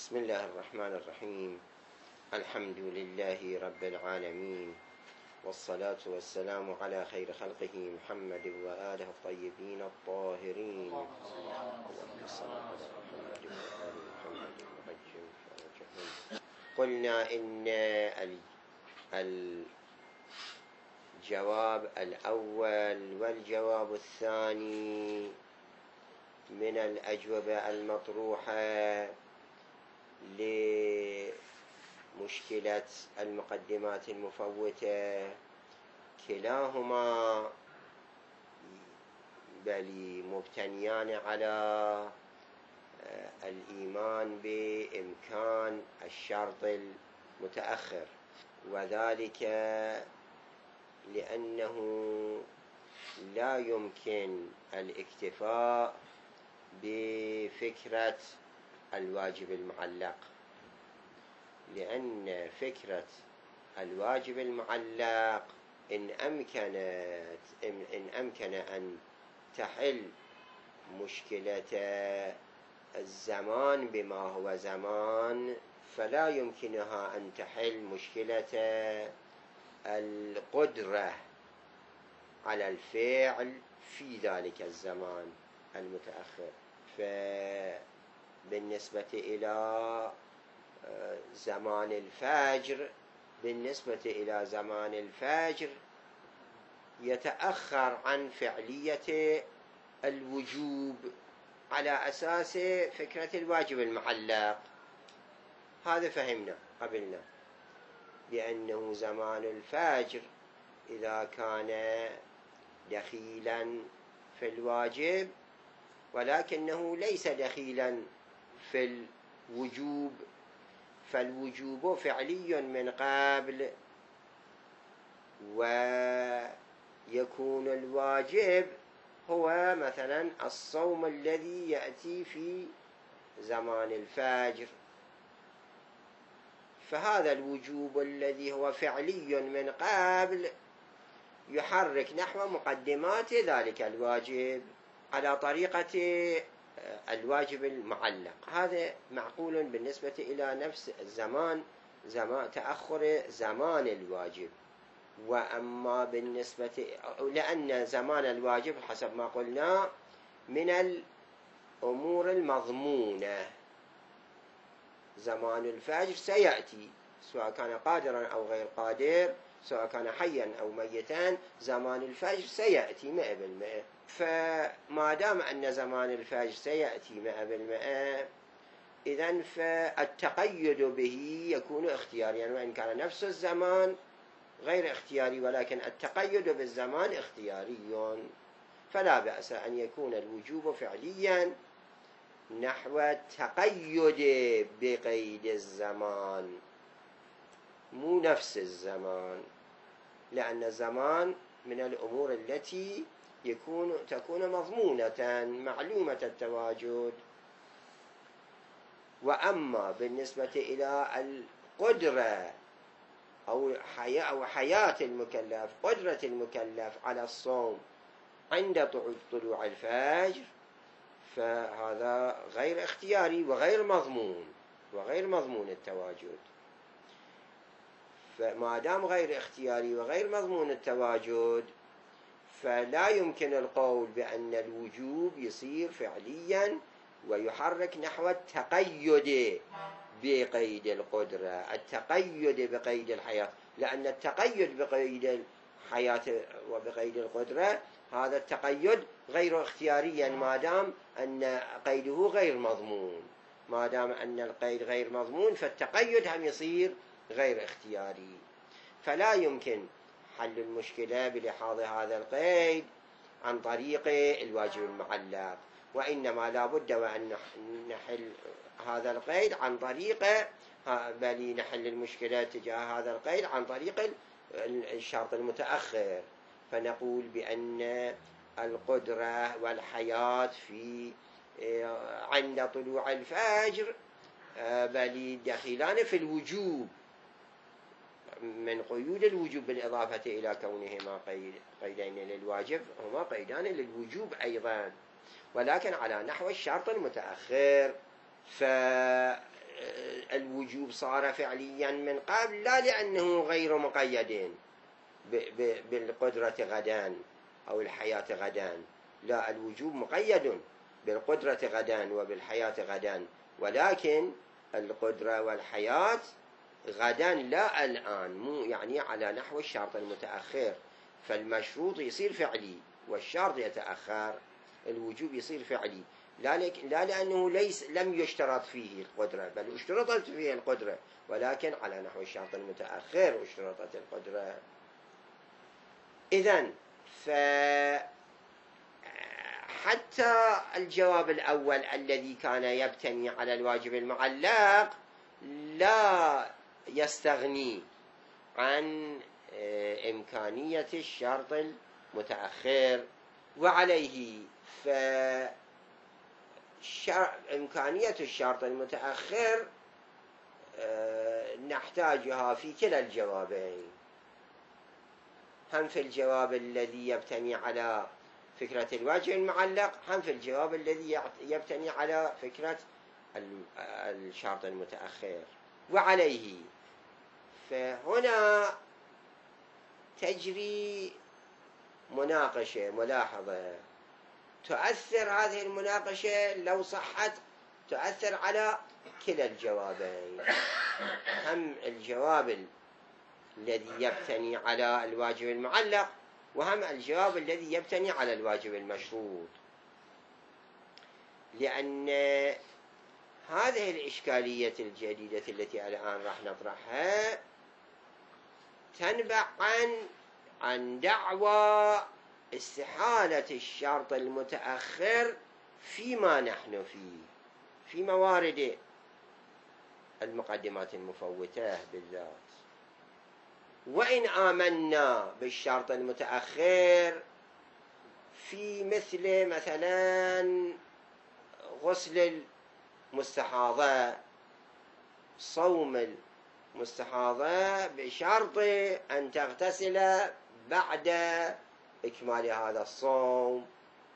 بسم الله الرحمن الرحيم. الحمد لله رب العالمين، والصلاة والسلام على خير خلقه محمد وآله الطيبين الطاهرين. اللهم صل على محمد وآل محمد وعجل فرجهم. قلنا إن الجواب الأول والجواب الثاني من الأجوبة المطروحة لمشكلة المقدمات المفوتة كلاهما بل مبتنيان على الإيمان بإمكان الشرط المتأخر، وذلك لأنه لا يمكن الاكتفاء بفكرة الواجب المعلق، لأن فكرة الواجب المعلق إن أمكن أن تحل مشكلة الزمان بما هو زمان، فلا يمكنها أن تحل مشكلة القدرة على الفعل في ذلك الزمان المتأخر. بالنسبة إلى زمان الفجر يتأخر عن فعلية الوجوب على أساس فكرة الواجب المعلق. هذا فهمنا قبلنا، لأنه زمان الفجر إذا كان دخيلا في الواجب ولكنه ليس دخيلا في الوجوب، فالوجوب فعلي من قبل، ويكون الواجب هو مثلا الصوم الذي يأتي في زمان الفجر، فهذا الوجوب الذي هو فعلي من قبل يحرك نحو مقدمات ذلك الواجب على طريقة الواجب المعلق. هذا معقول بالنسبة إلى نفس الزمان، تأخر زمان الواجب. وأما بالنسبة لأن زمان الواجب حسب ما قلنا من الأمور المضمونة، زمان الفجر سيأتي سواء كان قادرا أو غير قادر، سواء كان حيا أو ميتا، زمان الفجر سيأتي 100%. فما دام أن زمان الفجر سيأتي 100%، إذن فالتقيد به يكون اختياريا، وإن كان نفس الزمان غير اختياري، ولكن التقيد بالزمان اختياري، فلا بأس أن يكون الوجوب فعليا نحو التقيد بقيد الزمان، مو نفس الزمان، لأن الزمان من الأمور التي تكون مضمونة معلومة التواجد. وأما بالنسبة إلى القدرة أو حياة المكلف، قدرة المكلف على الصوم عند طلوع الفجر، فهذا غير اختياري وغير مضمون التواجد. فما دام غير اختياري وغير مضمون التواجد، فلا يمكن القول بأن الوجوب يصير فعليا ويحرك نحو التقيد بقيد القدرة، التقيد بقيد الحياة، لأن التقيد بقيد الحياة وبقيد القدرة هذا التقيد غير اختياريا ما دام أن قيده غير مضمون. ما دام أن القيد غير مضمون فالتقيد هم يصير غير اختياري، فلا يمكن حل المشكلة بلحاظ هذا القيد عن طريق الواجب المعلق، وإنما لا بد وأن نحل هذا القيد عن طريق بل نحل المشكلة تجاه هذا القيد عن طريق الشرط المتأخر، فنقول بأن القدرة والحياة في عند طلوع الفجر بل دخيلان في الوجوب، من قيود الوجوب بالإضافة إلى كونهما قيدين للواجب، هما قيدان للوجوب أيضا، ولكن على نحو الشرط المتأخر. الوجوب صار فعليا من قبل، لا لأنه غير مقيد بالقدرة غدا أو الحياة غدا، لا، الوجوب مقيد بالقدرة غدا وبالحياة غدا، ولكن القدرة والحياة غدا لا الآن، مو يعني على نحو الشرط المتأخر. فالمشروط يصير فعلي والشرط يتأخر، الوجوب يصير فعلي، لا لأنه لم يشترط فيه القدرة، بل اشترطت فيه القدرة، ولكن على نحو الشرط المتأخر اشترطت القدرة. إذن حتى الجواب الأول الذي كان يبتني على الواجب المعلق لا يستغني عن إمكانية الشرط المتأخر، وعليه إمكانية الشرط المتأخر نحتاجها في كلا الجوابين، هم في الجواب الذي يبتني على فكرة الواجب المعلق، هم في الجواب الذي يبتني على فكرة الشرط المتأخر. وعليه فهنا تجري مناقشة ملاحظة، تؤثر هذه المناقشة لو صحت تؤثر على كلا الجوابين، هم الجواب الذي يبتني على الواجب المعلق وهم الجواب الذي يبتني على الواجب المشروط، لأن هذه الإشكالية الجديدة التي الآن راح نطرحها تنبع عن دعوى استحالة الشرط المتأخر فيما نحن فيه، في موارد المقدمات المفوتة بالذات. وإن آمنا بالشرط المتأخر في مثلا غسل المستحاضة، صوم المستحاضة بشرط أن تغتسل بعد إكمال هذا الصوم،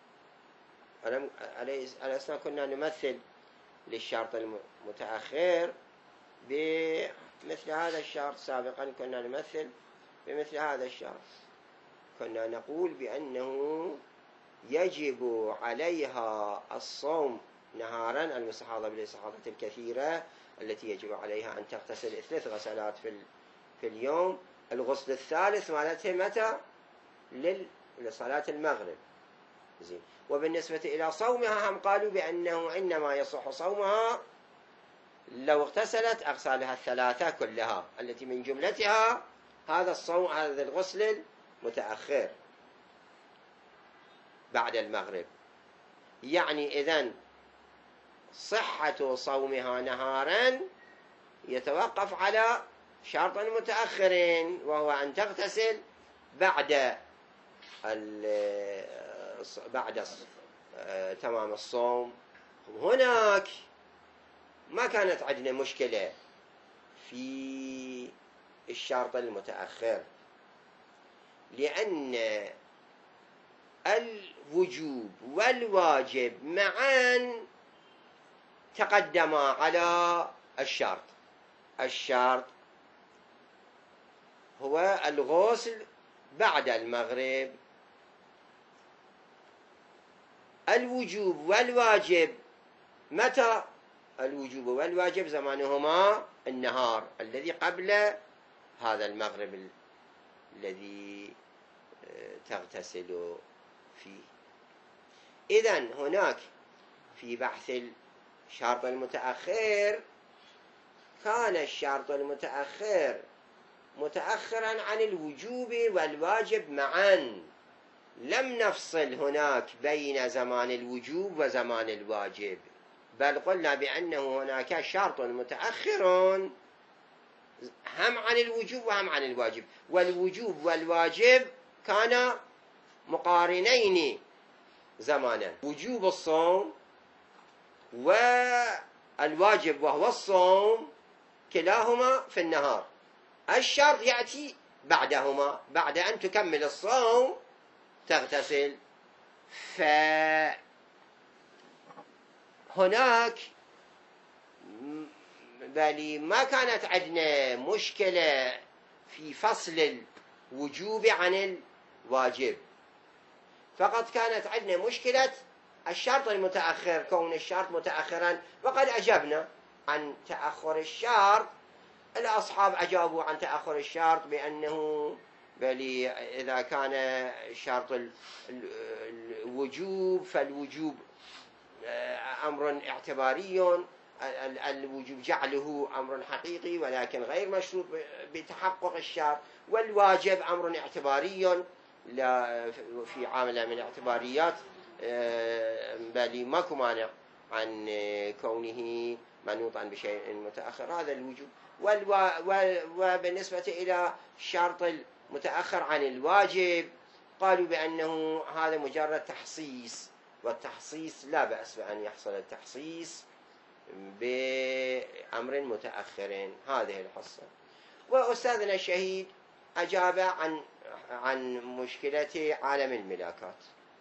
ألسنا كنا نمثل للشرط المتأخر بمثل هذا الشرط سابقا، كنا نمثل بمثل هذا الشرط، كنا نقول بأنه يجب عليها الصوم نهارا، المستحاضة بالاستحاضة الكثيرة التي يجب عليها أن تغتسل 3 غسلات في اليوم، الغسل الثالث مالتها متى؟ لصلاة المغرب. زين. وبالنسبة إلى صومها هم قالوا بأنه إنما يصح صومها لو اغتسلت أغسالها 3 كلها، التي من جملتها هذا الصوم، هذا الغسل المتأخر بعد المغرب. يعني إذن صحة صومها نهارا يتوقف على شرط متأخر، وهو أن تغتسل بعد تمام الصوم. هناك ما كانت عندنا مشكلة في الشرط المتأخر، لأن الوجوب والواجب معا تقدما على الشرط. الشرط هو الغسل بعد المغرب، الوجوب والواجب متى؟ الوجوب والواجب زمانهما النهار الذي قبل هذا المغرب الذي تغتسل فيه. إذن هناك في بحث الشرط المتأخر كان الشرط المتأخر متأخرا عن الوجوب والواجب معا، لم نفصل هناك بين زمان الوجوب وزمان الواجب، بل قلنا بأنه هناك شرط متأخر هم عن الوجوب وهم عن الواجب، والوجوب والواجب كانا مقارنين زمانا، وجوب الصوم والواجب وهو الصوم كلاهما في النهار، الشرط يأتي بعدهما، بعد أن تكمل الصوم تغتسل. فهناك بل ما كانت عندنا مشكلة في فصل الوجوب عن الواجب، فقط كانت عندنا مشكلة الشرط المتأخر، كون الشرط متأخرا، وقد أجبنا عن تأخر الشرط. الأصحاب أجابوا عن تأخر الشرط بأنه بل إذا كان شرط الوجوب فالوجوب أمر اعتباري، الوجوب جعله أمر حقيقي ولكن غير مشروط بتحقق الشرط، والواجب أمر اعتباري لا في عامل من الاعتباريات، بل ماكو مانع عن كونه منوطا بشيء متأخر هذا الوجوب. وبالنسبة إلى الشرط المتأخر عن الواجب قالوا بأنه هذا مجرد تحصيص، والتحصيص لا بأس بأن يحصل التحصيص بأمر متأخر. هذه الحصة. وأستاذنا الشهيد أجاب عن مشكلة عالم الملاكات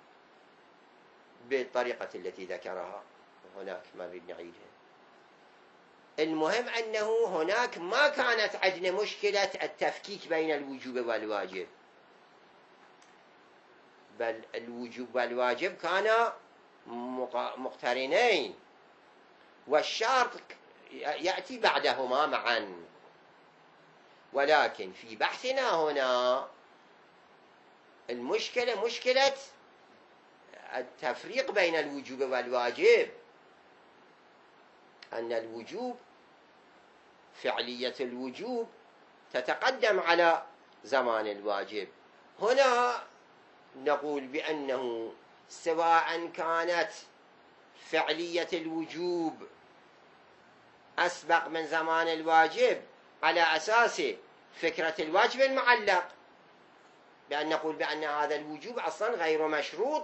بالطريقة التي ذكرها هناك، ما نريد نعيدها. المهم أنه هناك ما كانت عندنا مشكلة التفكيك بين الوجوب والواجب، بل الوجوب والواجب كانا مقترنين، والشرط يأتي بعدهما معا. ولكن في بحثنا هنا المشكلة مشكلة التفريق بين الوجوب والواجب، أن الوجوب فعلية الوجوب تتقدم على زمان الواجب. هنا نقول بأنه سواء كانت فعلية الوجوب أسبق من زمان الواجب على أساس فكرة الواجب المعلق، بأن نقول بأن هذا الوجوب أصلا غير مشروط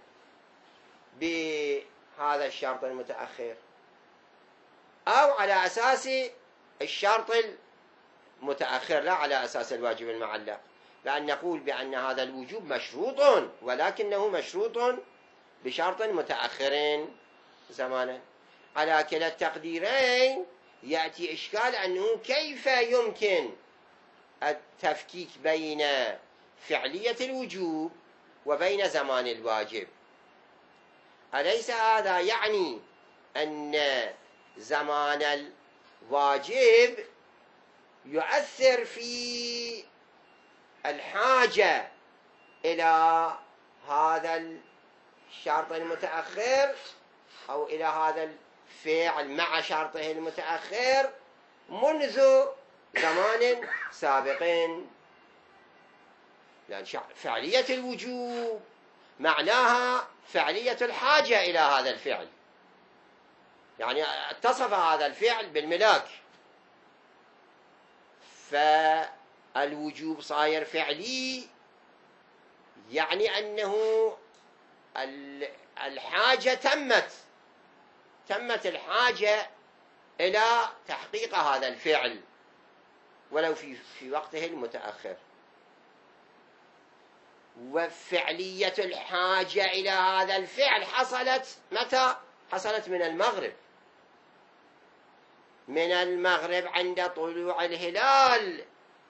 بهذا الشرط المتأخر، أو على أساس الشرط المتأخر لا على أساس الواجب المعلق، بأن نقول بأن هذا الوجوب مشروط ولكنه مشروط بشرط متأخر زمانا. على كلا التقديرين يأتي إشكال أنه كيف يمكن التفكيك بين فعلية الوجوب وبين زمان الواجب؟ أليس هذا يعني أن زمان الواجب يؤثر في الحاجة إلى هذا الشرط المتأخر أو إلى هذا الفعل مع شرطه المتأخر منذ زمان سابق؟ لأن فعلية الوجوب معناها فعلية الحاجة إلى هذا الفعل، يعني اتصف هذا الفعل بالملاك، فالوجوب صاير فعلي، يعني أنه الحاجة تمت الحاجة إلى تحقيق هذا الفعل ولو في وقته المتأخر. وفعلية الحاجة إلى هذا الفعل حصلت متى؟ حصلت من المغرب. من المغرب عند طلوع الهلال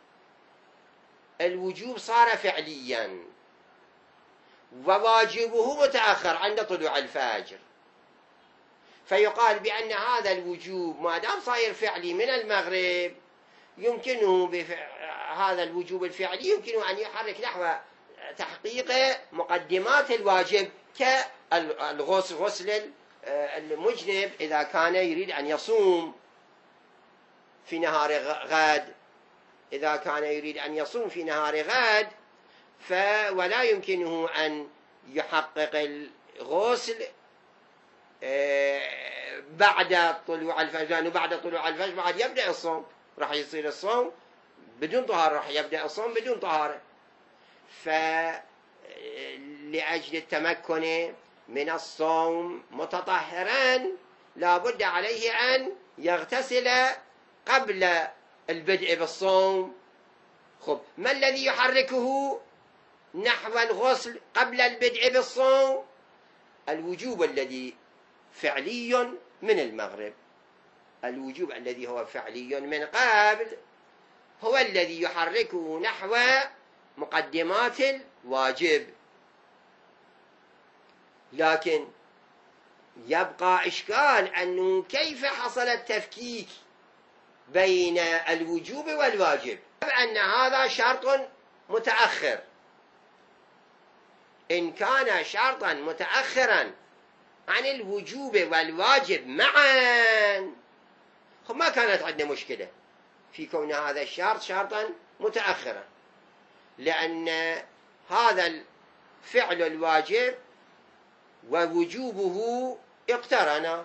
الوجوب صار فعليا، وواجبه متأخر عند طلوع الفجر. فيقال بأن هذا الوجوب ما دام صاير فعلي من المغرب يمكنه هذا الوجوب الفعلي يمكنه أن يحرك نحو تحقيق مقدمات الواجب غسل المجنب إذا كان يريد أن يصوم في نهار غد، إذا كان يريد أن يصوم في نهار غد ولا يمكنه أن يحقق الغسل بعد طلوع الفجر، لأنه بعد طلوع الفجر بعد يبدأ الصوم، راح يصير الصوم بدون طهارة، راح يبدأ الصوم بدون طهارة. فلأجل التمكن من الصوم متطهرا لابد عليه أن يغتسل قبل البدء بالصوم. خب، ما الذي يحركه نحو الغسل قبل البدء بالصوم؟ الوجوب الذي فعلي من المغرب. الوجوب الذي هو فعلي من قبل هو الذي يحركه نحو مقدمات الواجب. لكن يبقى إشكال أنه كيف حصل التفكيك بين الوجوب والواجب، أن هذا شرط متأخر. إن كان شرطا متأخرا عن الوجوب والواجب معا ما كانت عندنا مشكلة في كون هذا الشرط شرطا متأخرا، لأن هذا الفعل الواجب ووجوبه اقترنا،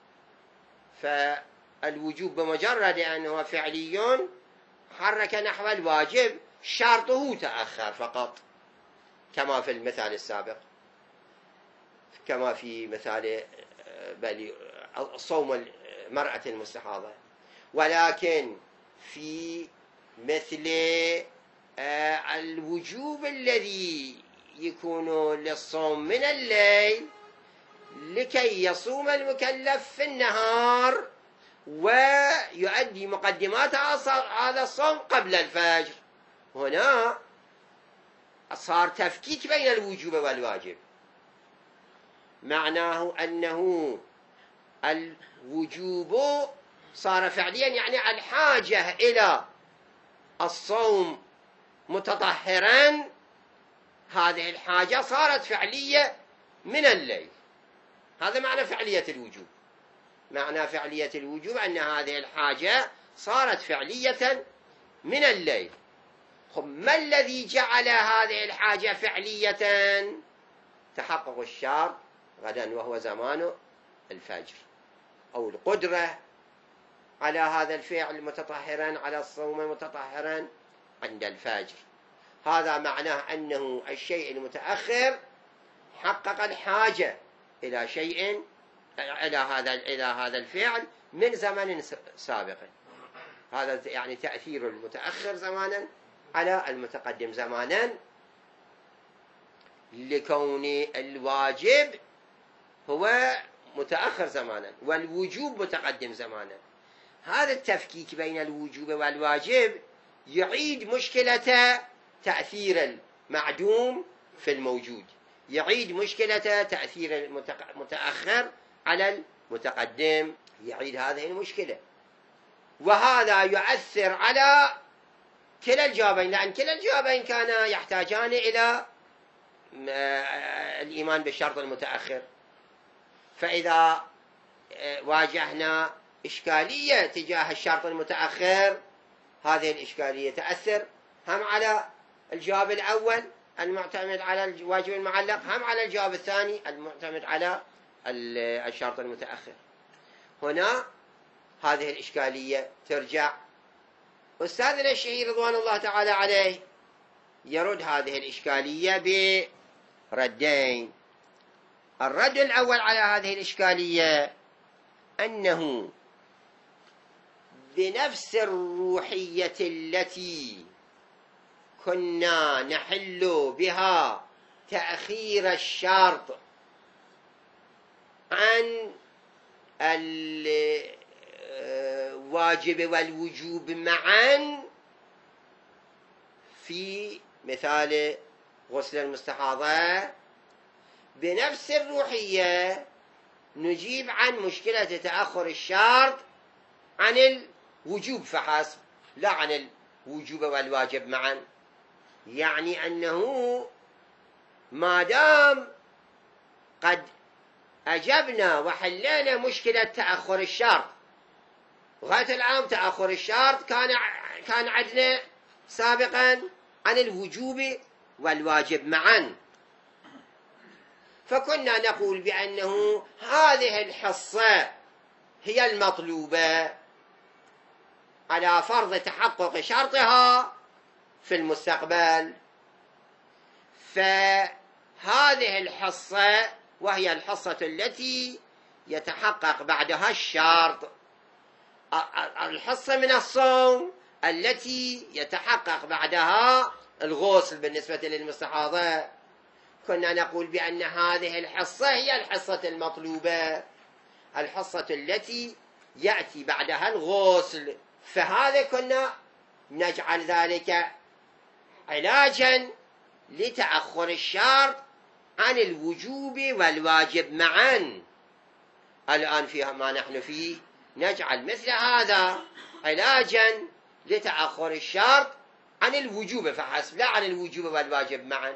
فالوجوب بمجرد أنه فعلي حرك نحو الواجب، شرطه تأخر فقط، كما في المثال السابق، كما في مثال صوم المرأة المستحاضة. ولكن في مثل الوجوب الذي يكون للصوم من الليل لكي يصوم المكلف في النهار ويؤدي مقدمات هذا الصوم قبل الفجر، هنا صار تفكيك بين الوجوب والواجب. معناه أنه الوجوب صار فعليا، يعني الحاجة إلى الصوم متطهرا، هذه الحاجة صارت فعلية من الليل. هذا معنى فعلية الوجوب. معنى فعلية الوجوب أن هذه الحاجة صارت فعلية من الليل. ما الذي جعل هذه الحاجة فعلية؟ تحقق الشرط غدا وهو زمان الفجر، أو القدرة على هذا الفعل متطهرا، على الصوم متطهرا عند الفجر. هذا معناه أنه الشيء المتأخر حقق الحاجة إلى شيء، إلى هذا الفعل من زمن سابق. هذا يعني تأثير المتأخر زمانا على المتقدم زمانا، لكون الواجب هو متأخر زمانا والوجوب متقدم زمانا. هذا التفكيك بين الوجوب والواجب يعيد مشكلة تأثير المعدوم في الموجود، يعيد مشكلة تأثير المتأخر على المتقدم، يعيد هذه المشكلة. وهذا يؤثر على كلا الجوابين، لأن كلا الجوابين كانا يحتاجان إلى الإيمان بالشرط المتأخر. فإذا واجهنا إشكالية تجاه الشرط المتأخر، هذه الإشكالية تأثر هم على الجواب الأول المعتمد على الواجب المعلق، هم على الجواب الثاني المعتمد على الشرط المتأخر. هنا هذه الإشكالية ترجع. أستاذنا الشهير رضوان الله تعالى عليه يرد هذه الإشكالية بردين. الرد الأول على هذه الإشكالية أنه بنفس الروحية التي كنا نحل بها تأخير الشرط عن الواجب والوجوب معا في مثال غسل المستحاضة، بنفس الروحية نجيب عن مشكلة تأخر الشرط عن الوجوب فحسب، لا عن الوجوب والواجب معا. يعني أنه ما دام قد أجبنا وحلينا مشكلة تأخر الشرط، غاية العام تأخر الشرط كان عندنا سابقا عن الوجوب والواجب معا، فكنا نقول بأنه هذه الحصة هي المطلوبة على فرض تحقق شرطها في المستقبل. فهذه الحصة وهي الحصة التي يتحقق بعدها الشرط، الحصة من الصوم التي يتحقق بعدها الغسل بالنسبة للمستحاضة، كنا نقول بأن هذه الحصة هي الحصة المطلوبة، الحصة التي يأتي بعدها الغسل، فهذا كنا نجعل ذلك علاجا لتأخر الشرط عن الوجوب والواجب معا. الآن فيها ما نحن فيه نجعل مثل هذا علاجا لتأخر الشرط عن الوجوب فحسب، لا عن الوجوب والواجب معا.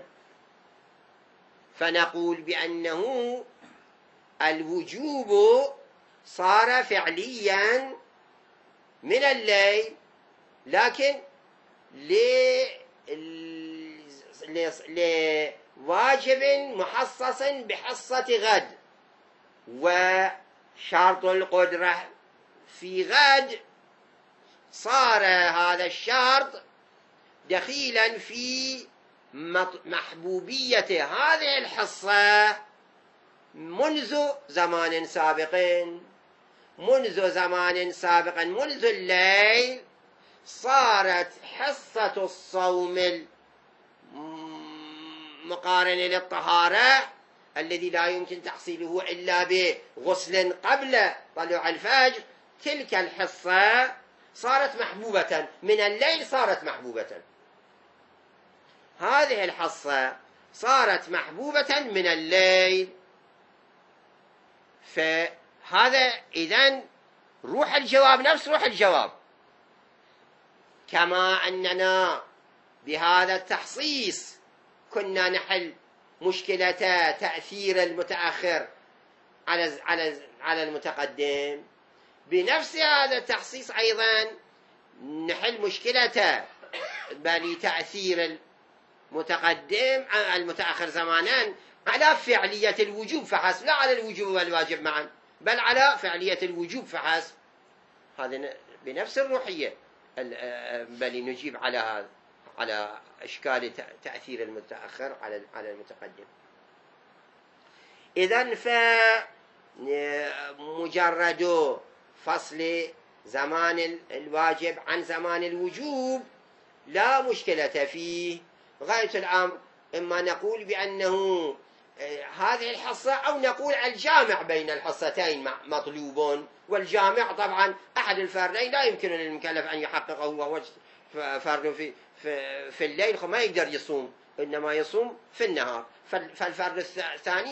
فنقول بأنه الوجوب صار فعليا من الليل، لكن لواجب محصص بحصة غد، وشرط القدرة في غد صار هذا الشرط دخيلا في محبوبية هذه الحصة منذ زمان سابق، منذ الليل صارت حصة الصوم المقارنة للطهارة الذي لا يمكن تحصيله إلا بغسل قبل طلوع الفجر، تلك الحصة صارت محبوبة من الليل، صارت محبوبة. هذه الحصة صارت محبوبة من الليل، فهذا إذن روح الجواب نفس روح الجواب. كما أننا بهذا التخصيص كنا نحل مشكلة تأثير المتأخر على المتقدم، بنفس هذا التخصيص أيضا نحل مشكلة تأثير المتأخر زمانا على فعلية الوجوب فحسب، لا على الوجوب والواجب معا، بل على فعلية الوجوب فحسب. هذا بنفس الروحية بل نجيب على هذا، على إشكال تأثير المتأخر على المتقدم. إذن فمجرد فصل زمان الواجب عن زمان الوجوب لا مشكلة فيه. غاية الأمر إما نقول بأنه هذه الحصة أو نقول الجامع بين الحصتين مطلوب، والجامع طبعا أحد الفردين لا يمكن للمكلف أن يحققه، وهو فرد في الليل ما يقدر يصوم، إنما يصوم في النهار، فالفرد الثاني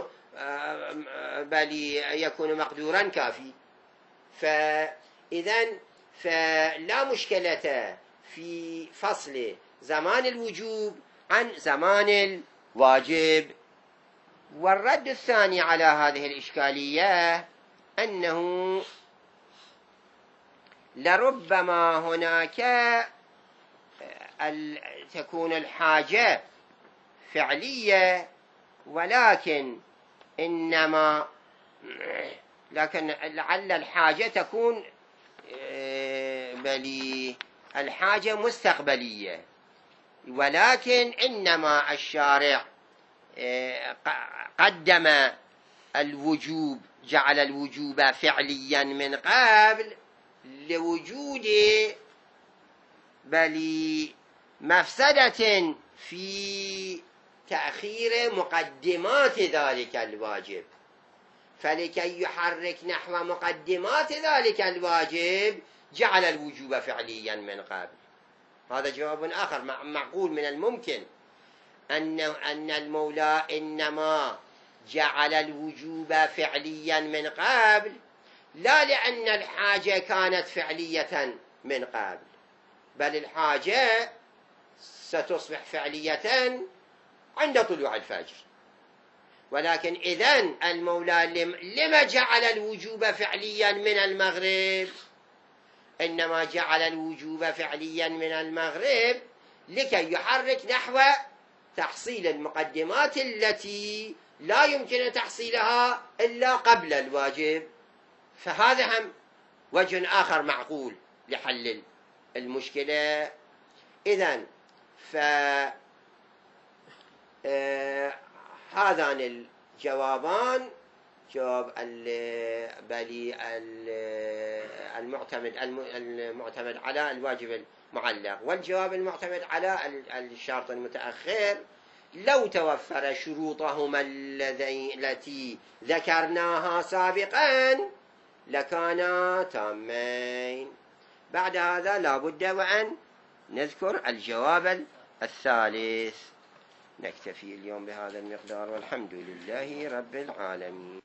يكون مقدورا كافي. فإذن فلا مشكلة في فصل زمان الوجوب عن زمان الواجب. والرد الثاني على هذه الإشكالية أنه لربما هناك تكون الحاجة فعلية، ولكن لعل الحاجة تكون الحاجة مستقبلية، ولكن إنما الشارع قدم الوجوب، جعل الوجوب فعليا من قبل لوجود مفسدة في تأخير مقدمات ذلك الواجب، فلكي يحرك نحو مقدمات ذلك الواجب جعل الوجوب فعليا من قبل. هذا جواب آخر معقول من الممكن أن المولى إنما جعل الوجوب فعليا من قبل لا لأن الحاجة كانت فعلية من قبل، بل الحاجة ستصبح فعلية عند طلوع الفجر. ولكن إذن المولى لما جعل الوجوب فعليا من المغرب؟ إنما جعل الوجوب فعليا من المغرب لكي يحرك نحو تحصيل المقدمات التي لا يمكن تحصيلها إلا قبل الواجب. فهذا هم وجه آخر معقول لحل المشكلة. إذن هذان الجوابان، جواب المعتمد على الواجب المعلق والجواب المعتمد على الشرط المتأخر، لو توفر شروطهما التي ذكرناها سابقا لكانا تامين. بعد هذا لا بد وأن نذكر الجواب الثالث. نكتفي اليوم بهذا المقدار، والحمد لله رب العالمين.